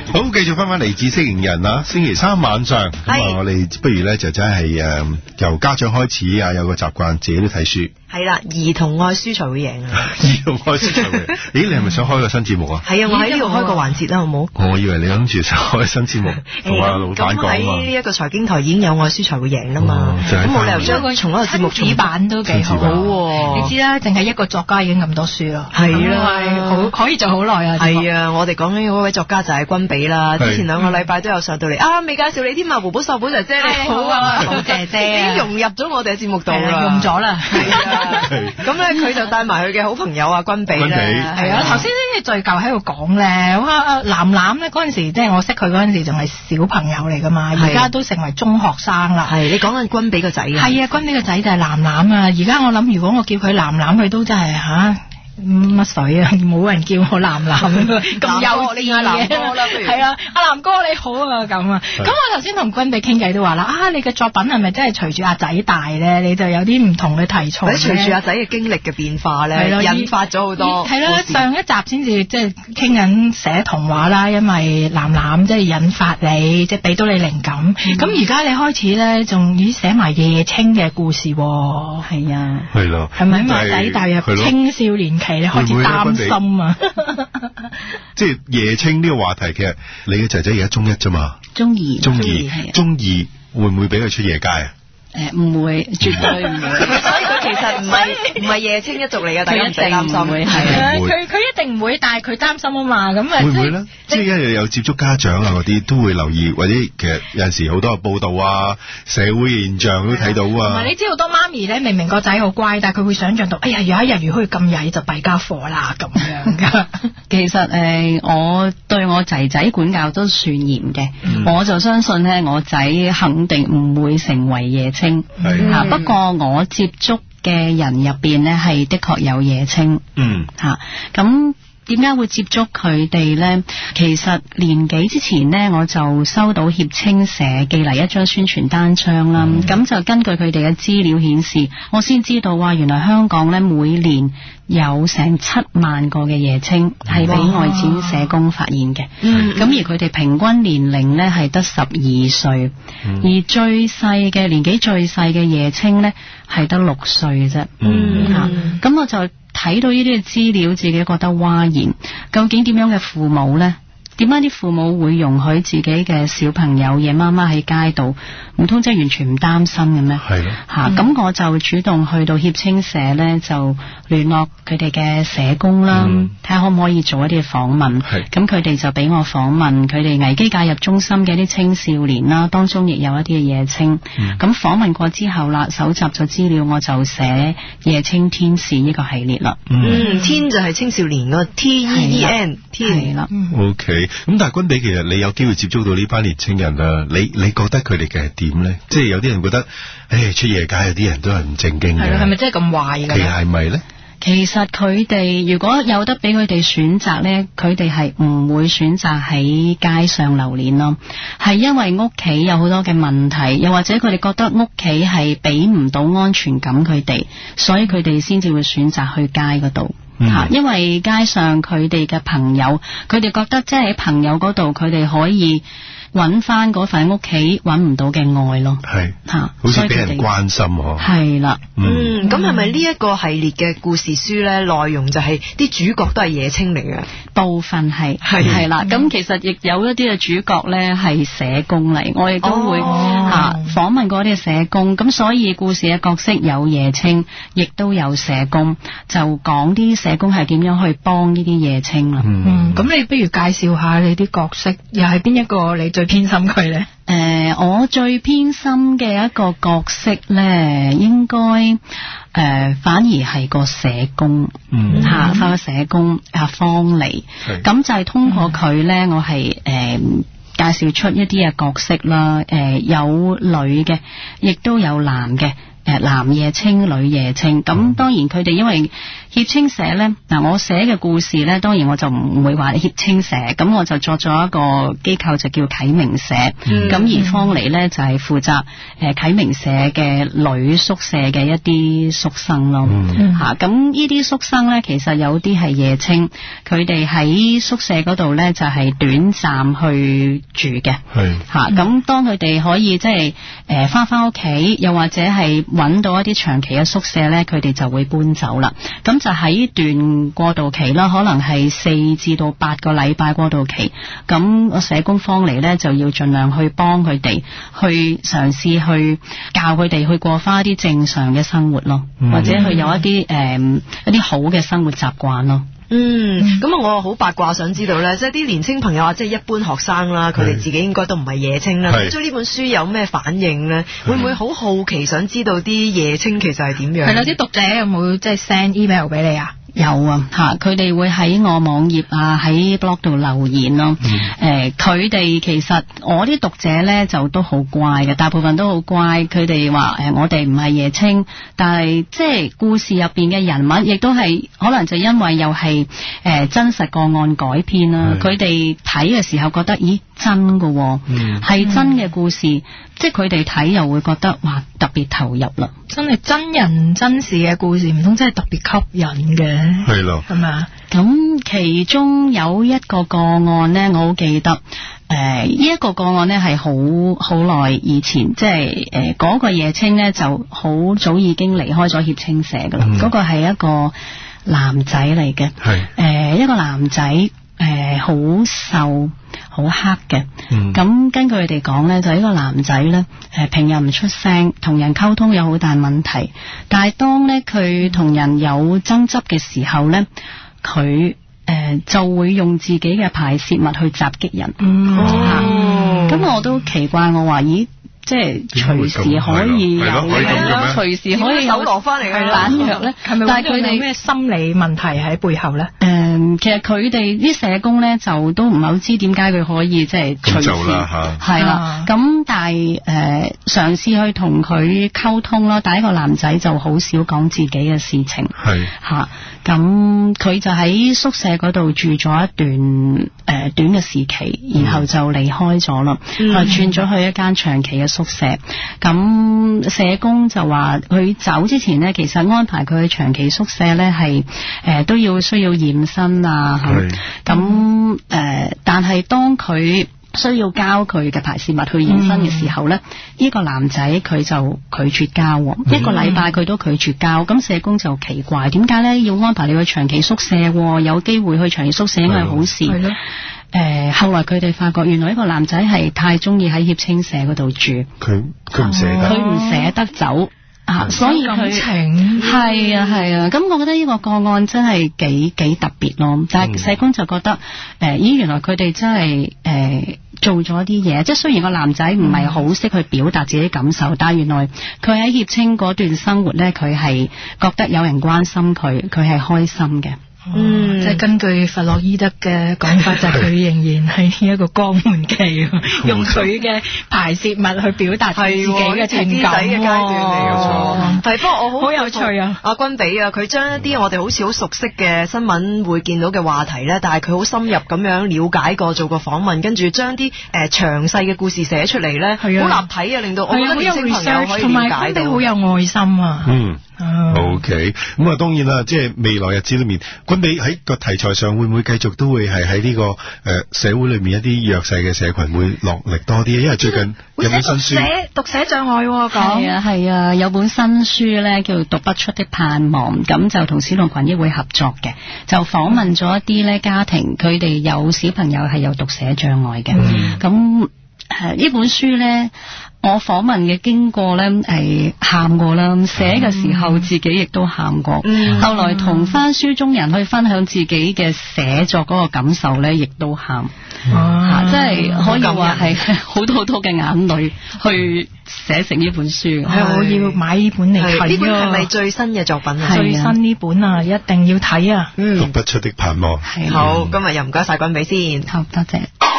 好，繼續翻嚟知識型人啊！星期三晚上，咁啊，我哋不如咧就真係由家長開始啊，有個習慣自己都睇書。 係啦，兒童愛書才會贏啊！ 兒童愛書才會贏。咦，你係咪想開個新節目啊？ 係啊，我喺呢度開個環節啦，好冇？ 我以為你諗住想開新節目，同阿老闆講啊。 咁喺呢一個財經台已經有愛書才會贏啦嘛。咁冇理由將佢從一個節目紙版都幾好喎。 你知啦，淨係一個作家已經咁多書咯。 係啦， 好可以做好耐啊。 係啊，我哋講緊嗰位作家就係君比啦。之前2個禮拜都有上到嚟啊，未介紹你添啊，胡寶秀寶姐姐你好啊， 好姐姐， 已經融入咗我哋嘅節目度啦， 用咗啦。 係啊，咁咧佢就帶埋佢嘅好朋友啊君比啦。 係啊，頭先先至最舊喺度講咧，哇藍藍咧嗰陣時，即係我識佢嗰陣時仲係小朋友嚟噶嘛，而家都成為中學生啦。 係你講緊君比個仔啊？ 係啊，君比個仔就係藍藍啊！而家我諗，如果我叫佢藍藍，佢都真係乜水啊！冇人叫我藍藍咁幼稚嘅。藍哥啦，不如係啊，阿藍哥你好啊咁啊。咁我頭先同君比傾偈都話啦，你嘅作品係咪真係隨住阿仔大咧？你就有啲唔同嘅題材咧？ 隨住阿仔嘅經歷嘅變化咧，引發咗好多。 係啦，上一集先至即係傾緊寫童話啦，因為藍藍即係引發你，即係俾到你靈感。咁而家你開始咧，仲已寫埋夜青嘅故事喎。係啊， 係咯， 係咪阿仔大入青少年期？你開始擔心啊！ 即係夜青呢個話題，其實你嘅仔仔而家中1啫嘛， 中2 會唔會俾佢出夜街啊？ 唔會，絕對唔會。 所以佢其實唔係夜青一族嚟嘅，大家唔使擔心。 係啊，佢一定唔會，但係佢擔心啊嘛。咁會唔會咧？即係一日有接觸家長啊嗰啲，都會留意，或者其實有陣時好多報道啊，社會現象都睇到啊。 唔係，你知好多媽咪咧，明明個仔好乖，但係佢會想像到，哎呀，有一日如果佢咁曳就弊家伙啦咁樣㗎。 其實我對我仔仔管教都算嚴嘅，我就相信咧，我仔肯定唔會成為夜青。不過我接觸嘅人入邊呢，係的確有夜青。咁點解會接觸佢哋呢？其實年幾之前呢，我就收到協青社寄嚟一張宣傳單張啦。咁就根據佢哋嘅資料顯示，我先知道話原來香港呢，每年有成7萬個嘅夜青係俾外展社工發現嘅。咁而佢哋平均年齡呢，係得12歲，而最細嘅年紀最細嘅夜青呢，係得6歲嘅啫。咁我就睇到呢啲嘅資料，自己覺得嘩然。究竟點樣嘅父母呢？點解啲父母會容許自己嘅小朋友夜媽媽喺街度？唔通真係完全唔擔心嘅咩？係咯。咁我就主動去到協青社呢，就聯絡佢哋嘅社工啦，睇下可唔可以做一啲訪問。咁佢哋就俾我訪問佢哋危機介入中心嘅一啲青少年啦，當中亦有一啲嘅夜青。咁訪問過之後啦，搜集咗資料，我就寫夜青天使呢個系列啦。 天就係青少年個 TEEN 天啦。 OK。咁但係君比，其實你有機會接觸到呢班年青人啦，你覺得佢哋嘅係點咧？即係有啲人覺得，出夜街有啲人都係唔正經嘅， 係咪真係咁壞㗎？ 其實係咪咧？ 其實佢哋如果有得俾佢哋選擇咧，佢哋係唔會選擇喺街上流連咯，係因為屋企有好多嘅問題，又或者佢哋覺得屋企係俾唔到安全感佢哋，所以佢哋先至會選擇去街嗰度。因為街上佢哋嘅朋友，佢哋覺得即係喺朋友嗰度，佢哋可以揾翻嗰份屋企揾唔到嘅愛咯。係好似俾人關心嗬。係啦。 咁係咪呢一個系列嘅故事書咧，內容就係啲主角都係夜青嚟嘅？ 部分係啦。咁其實亦有一啲嘅主角咧係社工嚟，我亦都會訪問過啲社工。咁所以故事嘅角色有夜青，亦都有社工，就講啲社工係點樣去幫呢啲夜青啦。 咁你不如介紹下你啲角色，又係邊一個你最偏心佢咧？ 我最偏心嘅一個角色咧，應該反而係個社工，個社工阿方妮。咁就係通過佢咧，我係介紹出一啲嘅角色啦，有女嘅，亦都有男嘅。 男夜青女夜青。咁當然佢哋因為協青社咧，嗱我寫嘅故事咧，當然我就唔會話協青社，咁我就作咗一個機構就叫啟明社，咁而方妮咧就係負責啟明社嘅女宿舍嘅一啲宿生咯，咁呢啲宿生咧其實有啲係夜青，佢哋喺宿舍嗰度咧就係短暫去住嘅，咁當佢哋可以即係翻屋企，又或者係揾到一啲長期嘅宿舍咧，佢哋就會搬走啦。咁就喺段過渡期啦，可能係4至到8個禮拜過渡期，咁個社工方妮咧就要盡量去幫佢哋，去嘗試去教佢哋去過翻一啲正常嘅生活咯，或者去有一啲好嘅生活習慣咯。 咁我好八卦想知道咧，即係啲年青朋友啊，即係一般學生啦，佢哋自己應該都唔係夜青啦，睇咗呢本書有咩反應咧？會唔會好好奇想知道啲夜青其實係點樣？係啦， 啲讀者有冇即係 send email 俾你啊？ 有啊，佢哋會喺我網頁啊，喺 blog 度留言咯。佢哋其實我啲讀者咧就都好乖嘅，大部分都好乖。佢哋話我哋唔係夜青，但係即係故事入邊嘅人物，亦都係可能就因為又係真實個案改編啦。佢哋睇嘅時候覺得，咦真㗎，係真嘅故事，即係佢哋睇又會覺得哇特別投入啦。 真係真人真事嘅故事，唔通真係特別吸引嘅？ 係咯， 係咪啊？ 咁其中有一個個案呢，我好記得，呢一個個案呢係好耐以前，即係嗰個夜青呢就好早已經離開咗協青社噶啦。嗰個係一個男仔嚟嘅，係一個男仔，好瘦好黑嘅。咁根據佢哋講呢，就呢個男仔呢，平日唔出聲，同人溝通有好大問題，但係當呢佢同人有爭執嘅時候呢，佢就會用自己嘅排泄物去襲擊人。咁我都奇怪，我話咦，即係隨時可以有隨時可以有落翻嚟嘅彈藥咧，係咪？但係佢哋咩心理問題喺背後咧？其實佢哋啲社工咧就都唔係好知點解佢可以即係隨時係啦。咁但係嘗試去同佢溝通啦，但係一個男仔就好少講自己嘅事情，係吓。咁佢就喺宿舍嗰度住咗一段短嘅時期，然後就離開咗啦，轉咗去一間長期嘅宿舍。咁社工就話佢走之前呢，其實安排佢去長期宿舍呢係都需要驗身啊。咁但係當佢需要交佢嘅排泄物去驗身嘅時候呢，呢個男仔佢就拒絕交，一個禮拜佢都拒絕交。咁社工就奇怪，點解呢要安排你去長期宿舍？有機會去長期宿舍應該係好事。後來佢哋發覺，原來呢個男仔係太中意喺協青社嗰度住，佢唔捨得走。所以佢係啊，咁我覺得呢個個案真係幾特別咯。但係社工就覺得，原來佢哋真係做咗啲嘢，即係雖然個男仔唔係好識去表達自己感受，但係原來佢喺協青嗰段生活咧，佢係覺得有人關心佢，佢係開心嘅。 即係根據弗洛伊德嘅講法，就係佢仍然係一個肛門期，用佢嘅排泄物去表達自己嘅情感嘅階段嚟。 係，不過我好有趣啊！ 阿君比啊，佢將一啲我哋好似好熟悉嘅新聞會見到嘅話題咧，但係佢好深入咁樣了解過，做過訪問，跟住將啲詳細嘅故事寫出嚟咧，好立體啊，令到我覺得年輕朋友可以了解到， 好有愛心啊。 OK， 咁啊，當然啦，即係未來日子裏面，君比喺個題材上會唔會繼續都會係喺呢個社會裏面一啲弱勢嘅社群會落力多啲？因為最近有本新書， 讀寫障礙講係啊，有本新書咧叫《讀不出的盼望》，咁就同小童群益會合作嘅，就訪問咗一啲咧家庭，佢哋有小朋友係有讀寫障礙嘅，咁呢本書咧。我訪問嘅經過咧係喊過啦，寫嘅時候自己亦都喊過，後來同翻書中人去分享自己嘅寫作嗰個感受咧，亦都喊，即係可以話係好多嘅眼淚去寫成呢本書。 我要買呢本嚟睇。 呢本係咪最新嘅作品啊？ 最新呢本啊，一定要睇啊！ 讀不出的盼望。 好，今日又唔該晒君比先， 好多謝。